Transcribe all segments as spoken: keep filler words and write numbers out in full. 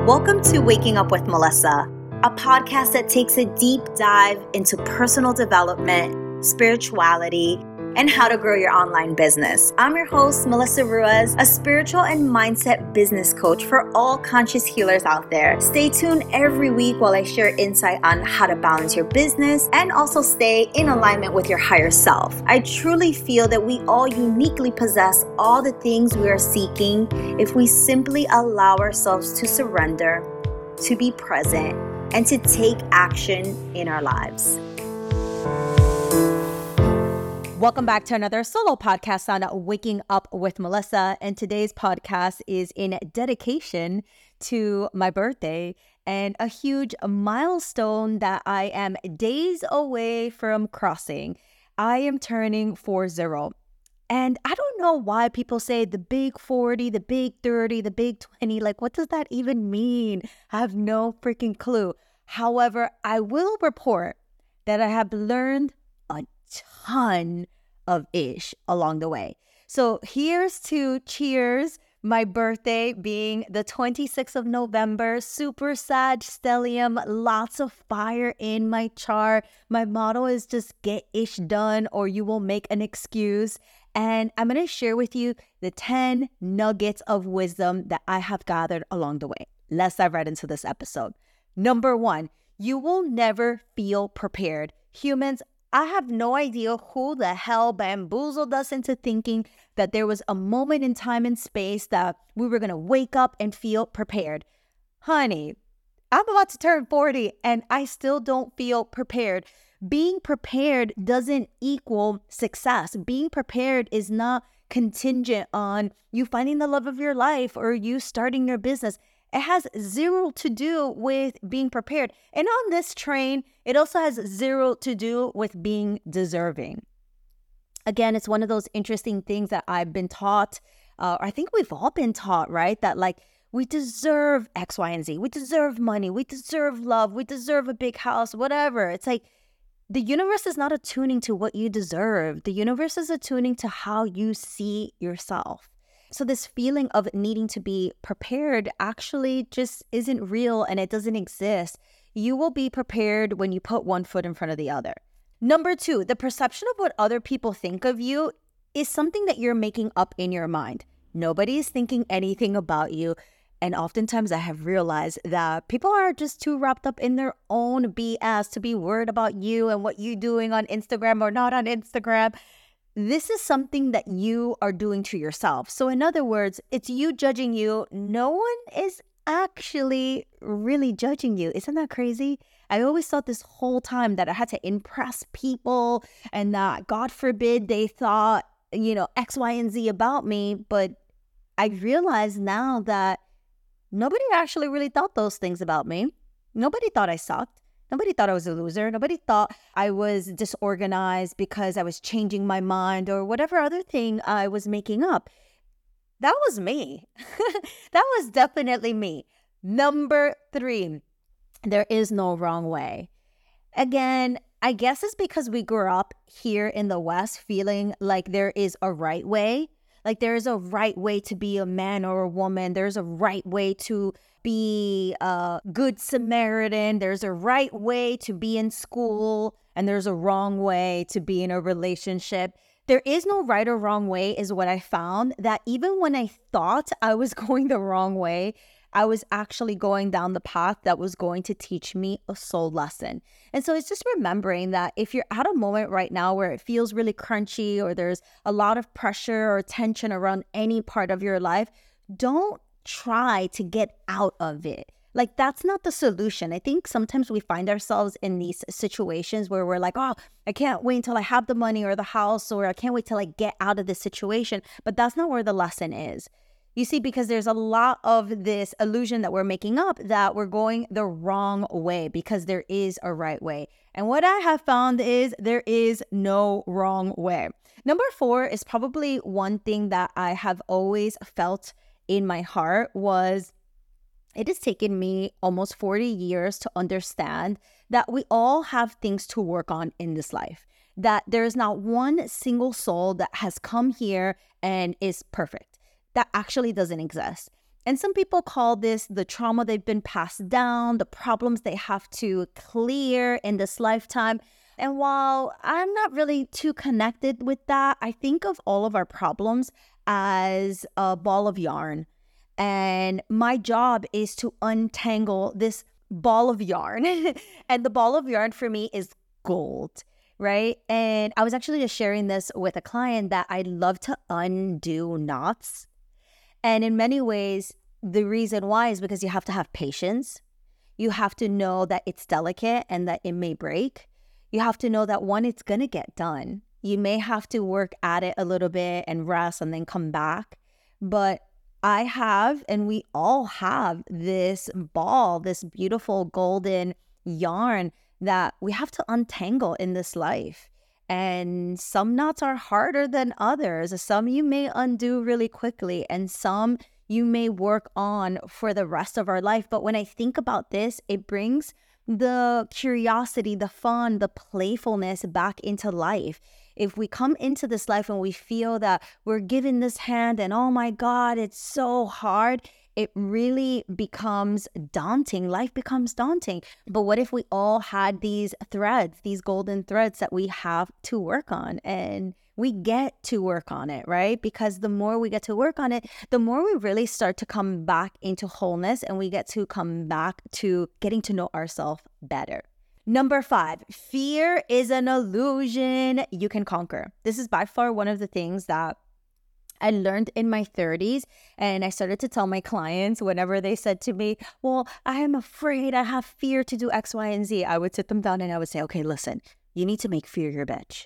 Welcome to Waking Up with Melissa, a podcast that takes a deep dive into personal development, spirituality, and how to grow your online business. I'm your host, Melissa Ruiz, a spiritual and mindset business coach for all conscious healers out there. Stay tuned every week while I share insight on how to balance your business and also stay in alignment with your higher self. I truly feel that we all uniquely possess all the things we are seeking if we simply allow ourselves to surrender, to be present, and to take action in our lives. Welcome back to another solo podcast on Waking Up with Melissa. And today's podcast is in dedication to my birthday and a huge milestone that I am days away from crossing. I am turning forty. And I don't know why people say the big forty, the big thirty, the big twenty. Like, what does that even mean? I have no freaking clue. However, I will report that I have learned a ton of ish along the way. So here's to cheers, my birthday being the twenty-sixth of November, super sad stellium, lots of fire in my chart. My motto is just get ish done or you will make an excuse. And I'm going to share with you the ten nuggets of wisdom that I have gathered along the way. Let's dive right into this episode. Number one, you will never feel prepared. Humans, I have no idea who the hell bamboozled us into thinking that there was a moment in time and space that we were going to wake up and feel prepared. Honey, I'm about to turn forty and I still don't feel prepared. Being prepared doesn't equal success. Being prepared is not contingent on you finding the love of your life or you starting your business. It has zero to do with being prepared. And on this train, it also has zero to do with being deserving. Again, it's one of those interesting things that I've been taught, uh, I think we've all been taught, right? That like we deserve X, Y, and Z. We deserve money. We deserve love. We deserve a big house, whatever. It's like the universe is not attuning to what you deserve. The universe is attuning to how you see yourself. So this feeling of needing to be prepared actually just isn't real and it doesn't exist. You will be prepared when you put one foot in front of the other. Number two, the perception of what other people think of you is something that you're making up in your mind. Nobody is thinking anything about you. And oftentimes I have realized that people are just too wrapped up in their own B S to be worried about you and what you're doing on Instagram or not on Instagram. This is something that you are doing to yourself. So in other words, it's you judging you. No one is actually really judging you. Isn't that crazy? I always thought this whole time that I had to impress people and that God forbid they thought, you know, X, Y, and Z about me. But I realize now that nobody actually really thought those things about me. Nobody thought I sucked. Nobody thought I was a loser. Nobody thought I was disorganized because I was changing my mind or whatever other thing I was making up. That was me. That was definitely me. Number three, there is no wrong way. Again, I guess it's because we grew up here in the West feeling like there is a right way. Like there is a right way to be a man or a woman. There's a right way to be a good Samaritan. There's a right way to be in school and there's a wrong way to be in a relationship. There is no right or wrong way is what I found, that even when I thought I was going the wrong way, I was actually going down the path that was going to teach me a soul lesson. And so it's just remembering that if you're at a moment right now where it feels really crunchy or there's a lot of pressure or tension around any part of your life, don't try to get out of it. Like, that's not the solution. I think sometimes we find ourselves in these situations where we're like, oh, I can't wait until I have the money or the house, or I can't wait till I get out of this situation. But that's not where the lesson is. You see, because there's a lot of this illusion that we're making up that we're going the wrong way because there is a right way. And what I have found is there is no wrong way. Number four is probably one thing that I have always felt in my heart was it has taken me almost forty years to understand that we all have things to work on in this life, that there is not one single soul that has come here and is perfect. That actually doesn't exist. And some people call this the trauma they've been passed down, the problems they have to clear in this lifetime. And while I'm not really too connected with that, I think of all of our problems as a ball of yarn. And my job is to untangle this ball of yarn. And the ball of yarn for me is gold, right? And I was actually just sharing this with a client that I love to undo knots. And in many ways, the reason why is because you have to have patience. You have to know that it's delicate and that it may break. You have to know that one, it's going to get done. You may have to work at it a little bit and rest and then come back. But I have, and we all have this ball, this beautiful golden yarn that we have to untangle in this life. And some knots are harder than others. Some you may undo really quickly, and some you may work on for the rest of our life. But when I think about this, it brings the curiosity, the fun, the playfulness back into life. If we come into this life and we feel that we're given this hand and oh my God, it's so hard, it really becomes daunting. Life becomes daunting. But what if we all had these threads, these golden threads that we have to work on, and we get to work on it, right? Because the more we get to work on it, the more we really start to come back into wholeness, and we get to come back to getting to know ourselves better. Number five, fear is an illusion you can conquer. This is by far one of the things that I learned in my thirties, and I started to tell my clients whenever they said to me, well, I am afraid, I have fear to do X, Y, and Z. I would sit them down and I would say, okay, listen, you need to make fear your bitch.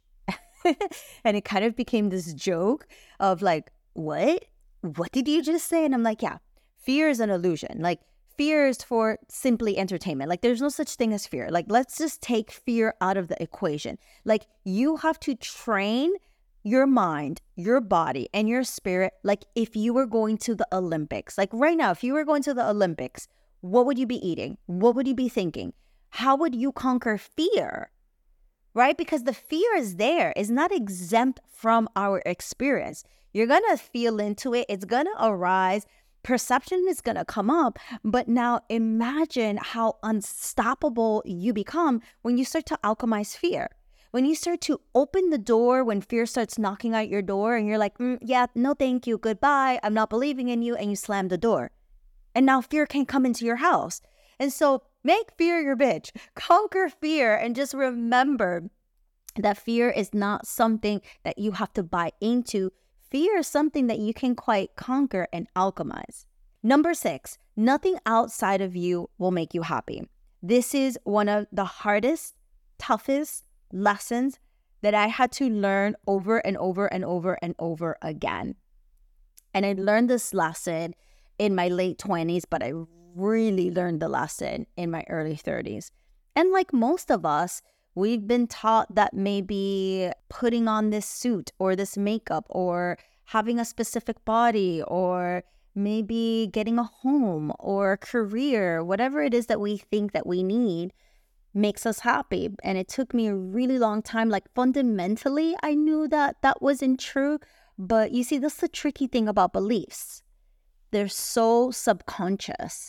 And it kind of became this joke of like, what? What did you just say? And I'm like, yeah, fear is an illusion. Like, fear is for simply entertainment. Like, there's no such thing as fear. Like, let's just take fear out of the equation. Like, you have to train your mind, your body, and your spirit like if you were going to the Olympics. Like right now, if you were going to the Olympics, what would you be eating? What would you be thinking? How would you conquer fear? Right? Because the fear is there. It's not exempt from our experience. You're going to feel into it. It's going to arise. Perception is going to come up. But now imagine how unstoppable you become when you start to alchemize fear. When you start to open the door, when fear starts knocking at your door and you're like, mm, yeah, no, thank you, goodbye, I'm not believing in you, and you slam the door. And now fear can't come into your house. And so make fear your bitch. Conquer fear, and just remember that fear is not something that you have to buy into. Fear is something that you can quite conquer and alchemize. Number six, nothing outside of you will make you happy. This is one of the hardest, toughest lessons that I had to learn over and over and over and over again. And I learned this lesson in my late twenties, but I really learned the lesson in my early thirties. And like most of us, we've been taught that maybe putting on this suit or this makeup or having a specific body or maybe getting a home or a career, whatever it is that we think that we need, makes us happy. And it took me a really long time. Like fundamentally, I knew that that wasn't true. But you see, that's the tricky thing about beliefs. They're so subconscious.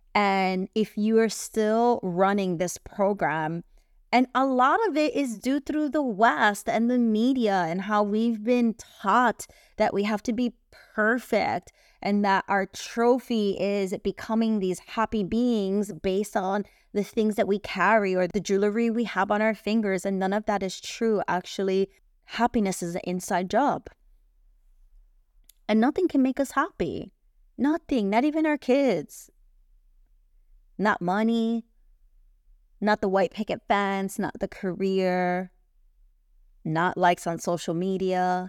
And if you are still running this program, and a lot of it is due through the West and the media and how we've been taught that we have to be perfect and that our trophy is becoming these happy beings based on the things that we carry or the jewelry we have on our fingers. And none of that is true. Actually, happiness is an inside job. And nothing can make us happy. Nothing, not even our kids. Not money, not the white picket fence, not the career, not likes on social media.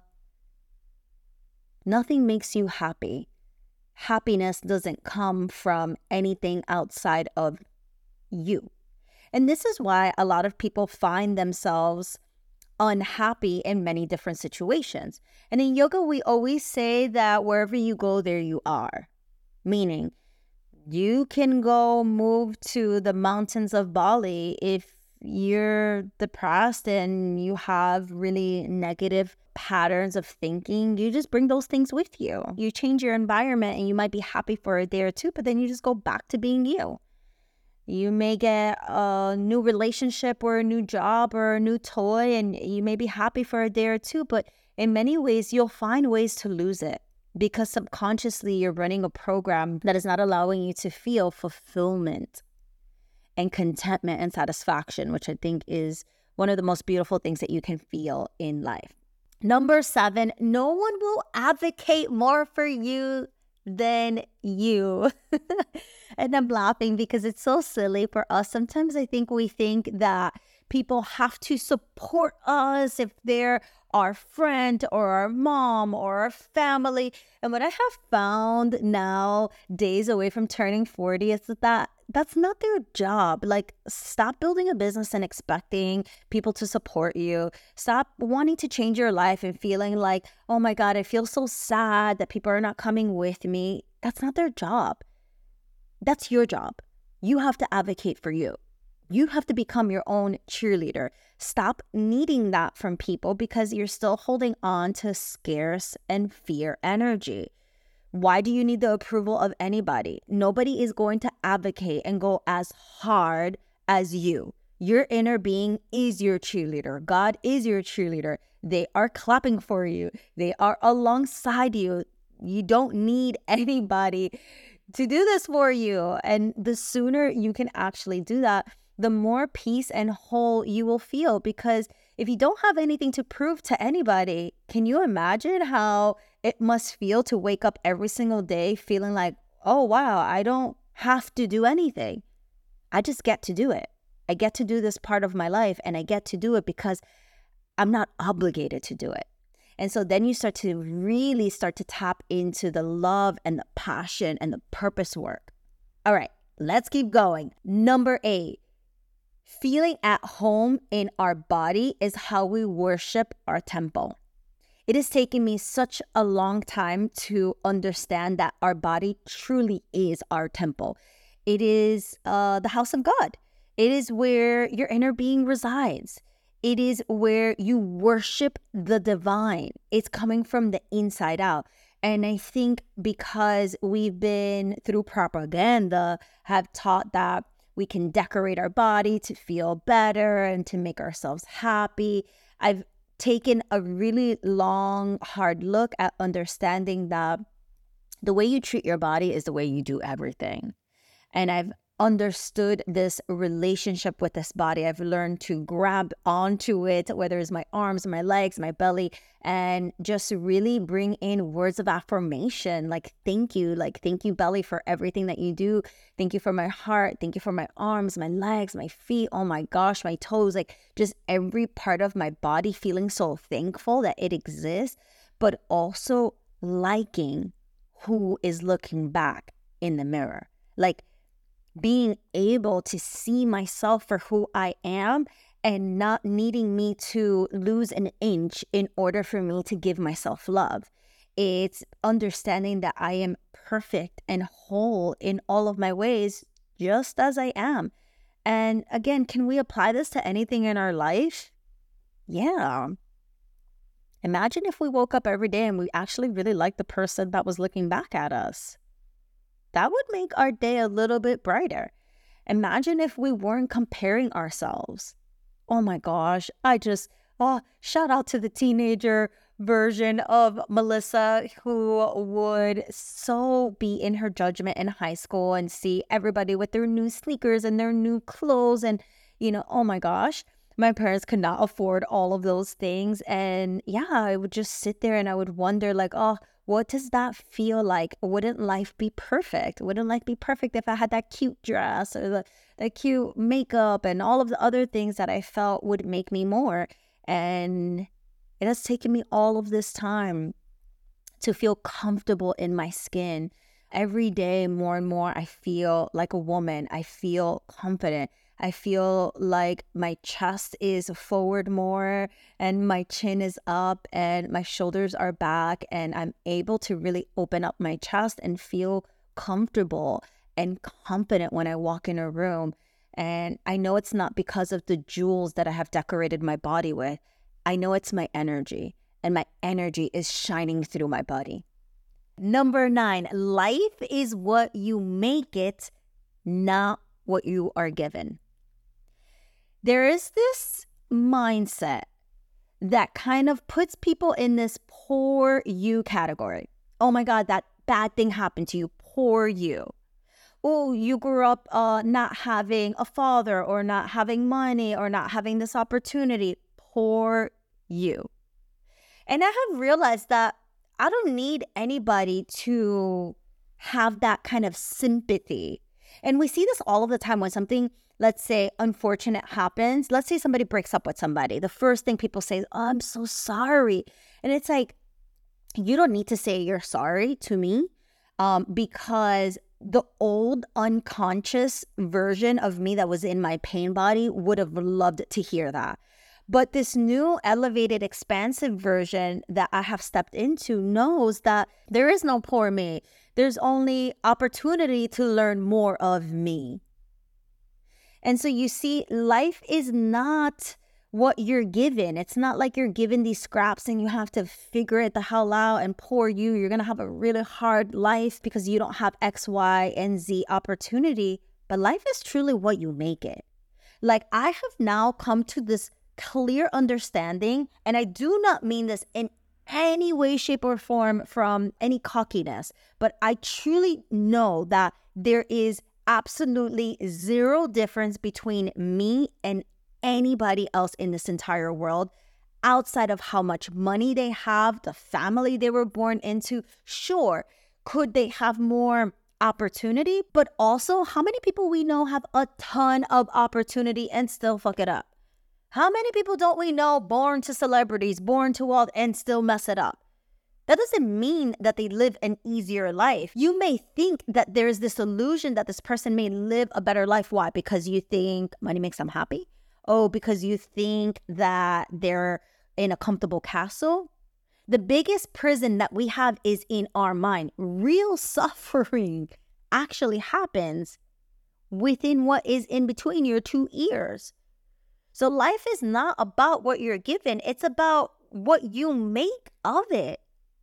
Nothing makes you happy. Happiness doesn't come from anything outside of you. And this is why a lot of people find themselves unhappy in many different situations. And in yoga, we always say that wherever you go, there you are. Meaning, you can go move to the mountains of Bali if you're depressed and you have really negative patterns of thinking, you just bring those things with you. You change your environment and you might be happy for a day or two, but then you just go back to being you. You may get a new relationship or a new job or a new toy, and you may be happy for a day or two, but in many ways, you'll find ways to lose it because subconsciously you're running a program that is not allowing you to feel fulfillment and contentment and satisfaction, which I think is one of the most beautiful things that you can feel in life. Number seven, no one will advocate more for you than you. And I'm laughing because it's so silly for us. Sometimes I think we think that people have to support us if they're our friend or our mom or our family. And what I have found now, days away from turning forty, is that that's not their job. Like, stop building a business and expecting people to support you. Stop wanting to change your life and feeling like, oh my God, I feel so sad that people are not coming with me. That's not their job. That's your job. You have to advocate for you. You have to become your own cheerleader. Stop needing that from people because you're still holding on to scarce and fear energy. Why do you need the approval of anybody? Nobody is going to advocate and go as hard as you. Your inner being is your cheerleader. God is your cheerleader. They are clapping for you. They are alongside you. You don't need anybody to do this for you. And the sooner you can actually do that, the more peace and whole you will feel. Because if you don't have anything to prove to anybody, can you imagine how it must feel to wake up every single day feeling like, oh, wow, I don't have to do anything. I just get to do it. I get to do this part of my life, and I get to do it because I'm not obligated to do it. And so then you start to really start to tap into the love and the passion and the purpose work. All right, let's keep going. Number eight, feeling at home in our body is how we worship our temple. It has taken me such a long time to understand that our body truly is our temple. It is uh, the house of God. It is where your inner being resides. It is where you worship the divine. It's coming from the inside out. And I think because we've been through propaganda, have taught that we can decorate our body to feel better and to make ourselves happy. I've taken a really long, hard look at understanding that the way you treat your body is the way you do everything. And I've understood this relationship with this body. I've learned to grab onto it, whether it's my arms, my legs, my belly, and just really bring in words of affirmation. Like, thank you. Like, thank you, belly, for everything that you do. Thank you for my heart. Thank you for my arms, my legs, my feet. Oh my gosh, my toes, like just every part of my body, feeling so thankful that it exists, but also liking who is looking back in the mirror. Like, being able to see myself for who I am and not needing me to lose an inch in order for me to give myself love. It's understanding that I am perfect and whole in all of my ways, just as I am. And again, can we apply this to anything in our life? Yeah. Imagine if we woke up every day and we actually really liked the person that was looking back at us. That would make our day a little bit brighter. Imagine if we weren't comparing ourselves. Oh my gosh, I just, oh, shout out to the teenager version of Melissa who would so be in her judgment in high school and see everybody with their new sneakers and their new clothes. And, you know, oh my gosh, my parents could not afford all of those things. And yeah, I would just sit there and I would wonder like, oh, what does that feel like? Wouldn't life be perfect? Wouldn't life be perfect if I had that cute dress or the, the cute makeup and all of the other things that I felt would make me more? And it has taken me all of this time to feel comfortable in my skin. Every day, more and more, I feel like a woman. I feel confident. I feel like my chest is forward more and my chin is up and my shoulders are back, and I'm able to really open up my chest and feel comfortable and confident when I walk in a room. And I know it's not because of the jewels that I have decorated my body with. I know it's my energy, and my energy is shining through my body. Number nine, life is what you make it, not what you are given. There is this mindset that kind of puts people in this poor you category. Oh my God, that bad thing happened to you, poor you. Oh, you grew up uh, not having a father, or not having money, or not having this opportunity, poor you. And I have realized that I don't need anybody to have that kind of sympathy. And we see this all of the time when something, let's say, unfortunate happens. Let's say somebody breaks up with somebody. The first thing people say is, oh, I'm so sorry. And it's like, you don't need to say you're sorry to me um, because the old unconscious version of me that was in my pain body would have loved to hear that. But this new elevated, expansive version that I have stepped into knows that there is no poor me. There's only opportunity to learn more of me. And so you see, life is not what you're given. It's not like you're given these scraps and you have to figure it the hell out, and poor you, you're going to have a really hard life because you don't have X, Y, and Z opportunity. But life is truly what you make it. Like, I have now come to this clear understanding, and I do not mean this in any way, shape, or form from any cockiness, but I truly know that there is absolutely zero difference between me and anybody else in this entire world, outside of how much money they have, the family they were born into. Sure, could they have more opportunity? But also, how many people we know have a ton of opportunity and still fuck it up? How many people don't we know born to celebrities, born to wealth, and still mess it up? That doesn't mean that they live an easier life. You may think that there's this illusion that this person may live a better life. Why? Because you think money makes them happy? Oh, because you think that they're in a comfortable castle? The biggest prison that we have is in our mind. Real suffering actually happens within what is in between your two ears. So life is not about what you're given. It's about what you make of it.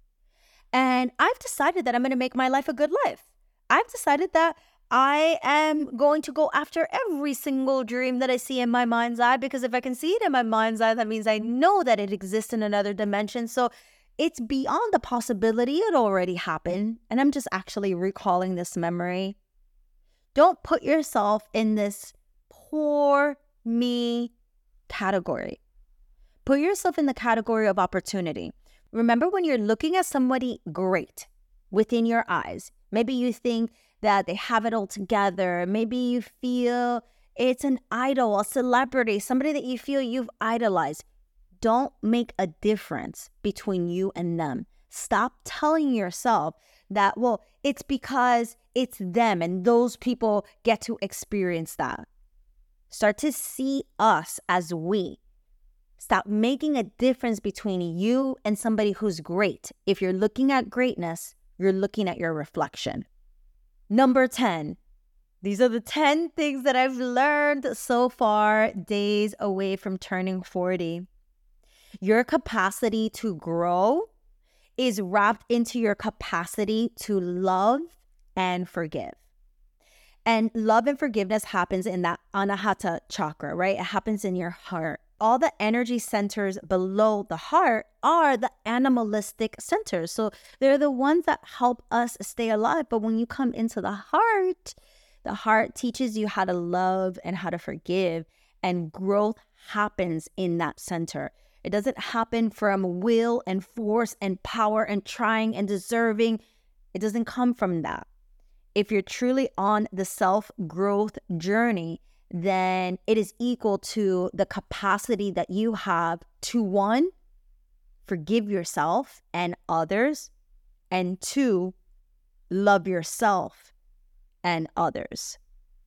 And I've decided that I'm going to make my life a good life. I've decided that I am going to go after every single dream that I see in my mind's eye, because if I can see it in my mind's eye, that means I know that it exists in another dimension. So it's beyond the possibility. It already happened. And I'm just actually recalling this memory. Don't put yourself in this poor me category. Put yourself in the category of opportunity. Remember, when you're looking at somebody great within your eyes, maybe you think that they have it all together. Maybe you feel it's an idol, a celebrity, somebody that you feel you've idolized. Don't make a difference between you and them. Stop telling yourself that, well, it's because it's them and those people get to experience that. Start to see us as we. Stop making a difference between you and somebody who's great. If you're looking at greatness, you're looking at your reflection. Number ten. These are the ten things that I've learned so far, days away from turning forty. Your capacity to grow is wrapped into your capacity to love and forgive. And love and forgiveness happens in that Anahata chakra, right? It happens in your heart. All the energy centers below the heart are the animalistic centers. So they're the ones that help us stay alive. But when you come into the heart, the heart teaches you how to love and how to forgive. And growth happens in that center. It doesn't happen from will and force and power and trying and deserving. It doesn't come from that. If you're truly on the self-growth journey, then it is equal to the capacity that you have to, one, forgive yourself and others, and two, love yourself and others.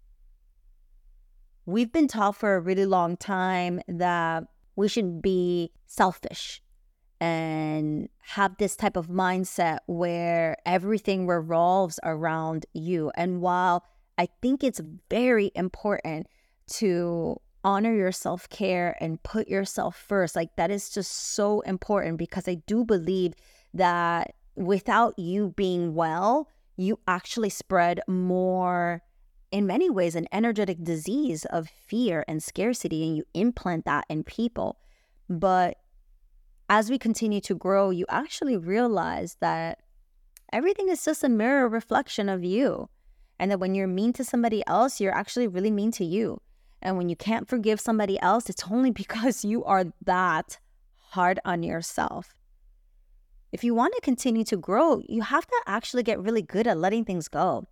We've been taught for a really long time that we should be selfish and have this type of mindset where everything revolves around you. And while I think it's very important to honor your self-care and put yourself first. Like, that is just so important, because I do believe that without you being well, you actually spread more, in many ways, an energetic disease of fear and scarcity, and you implant that in people. But as we continue to grow, you actually realize that everything is just a mirror reflection of you. And that when you're mean to somebody else, you're actually really mean to you. And when you can't forgive somebody else, it's only because you are that hard on yourself. If you want to continue to grow, you have to actually get really good at letting things go.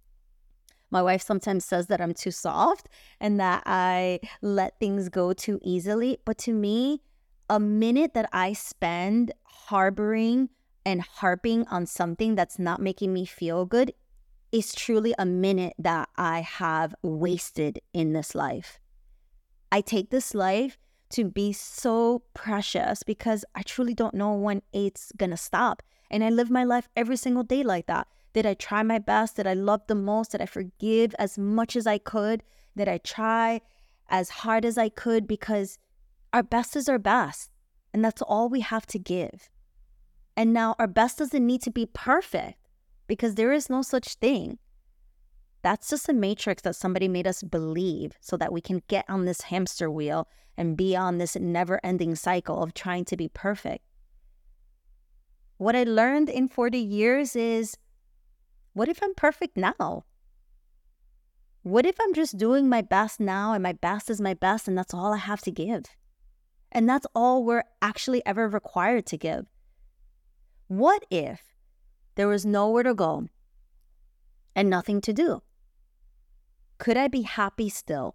My wife sometimes says that I'm too soft and that I let things go too easily. But to me, a minute that I spend harboring and harping on something that's not making me feel good is truly a minute that I have wasted in this life. I take this life to be so precious because I truly don't know when it's gonna stop. And I live my life every single day like that. Did I try my best? Did I love the most? Did I forgive as much as I could? Did I try as hard as I could? Because our best is our best. And that's all we have to give. And now our best doesn't need to be perfect, because there is no such thing. That's just a matrix that somebody made us believe so that we can get on this hamster wheel and be on this never-ending cycle of trying to be perfect. What I learned in forty years is, what if I'm perfect now? What if I'm just doing my best now and my best is my best and that's all I have to give? And that's all we're actually ever required to give. What if there was nowhere to go and nothing to do? Could I be happy still?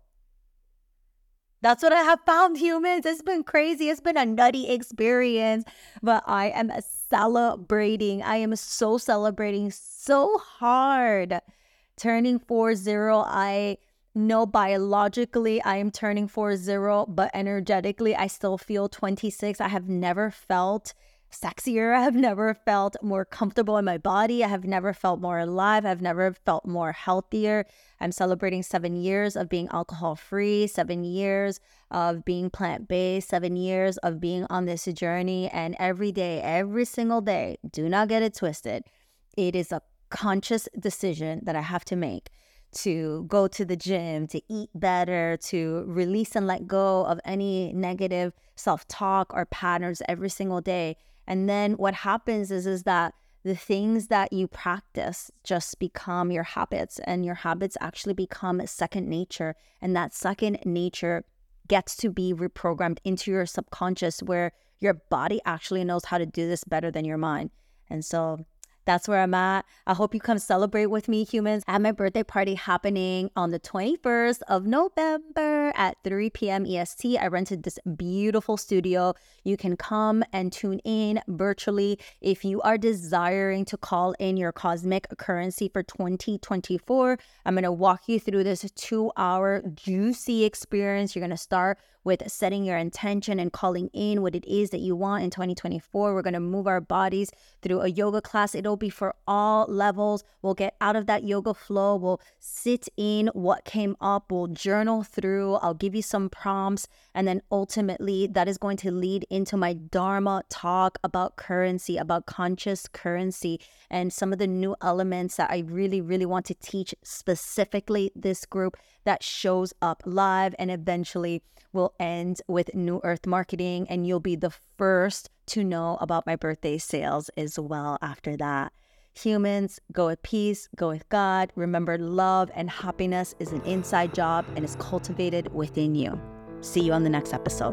That's what I have found, humans. It's been crazy. It's been a nutty experience, but I am celebrating. I am so celebrating so hard. Turning four zero, I know biologically I am turning four zero, but energetically I still feel twenty-six. I have never felt sexier. I have never felt more comfortable in my body. I have never felt more alive. I've never felt more healthier. I'm celebrating seven years of being alcohol-free, seven years of being plant-based, seven years of being on this journey. And every day, every single day, do not get it twisted, it is a conscious decision that I have to make to go to the gym, to eat better, to release and let go of any negative self-talk or patterns every single day. And then what happens is, is that the things that you practice just become your habits, and your habits actually become second nature. And that second nature gets to be reprogrammed into your subconscious, where your body actually knows how to do this better than your mind. And so that's where I'm at. I hope you come celebrate with me, humans. I have my birthday party happening on the twenty-first of November at three p.m. E S T. I rented this beautiful studio. You can come and tune in virtually. If you are desiring to call in your cosmic currency for twenty twenty-four, I'm going to walk you through this two-hour juicy experience. You're going to start with setting your intention and calling in what it is that you want in twenty twenty-four. We're going to move our bodies through a yoga class. It'll be for all levels. We'll get out of that yoga flow. We'll sit in what came up. We'll journal through. I'll give you some prompts. And then ultimately, that is going to lead into my Dharma talk about currency, about conscious currency, and some of the new elements that I really, really want to teach specifically this group that shows up live, and eventually will end with New Earth marketing. And you'll be the first to know about my birthday sales as well after that. Humans, go with peace, go with God. Remember, love and happiness is an inside job and is cultivated within you. See you on the next episode.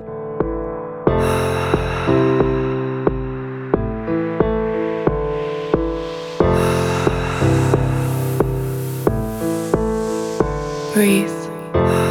Breathe.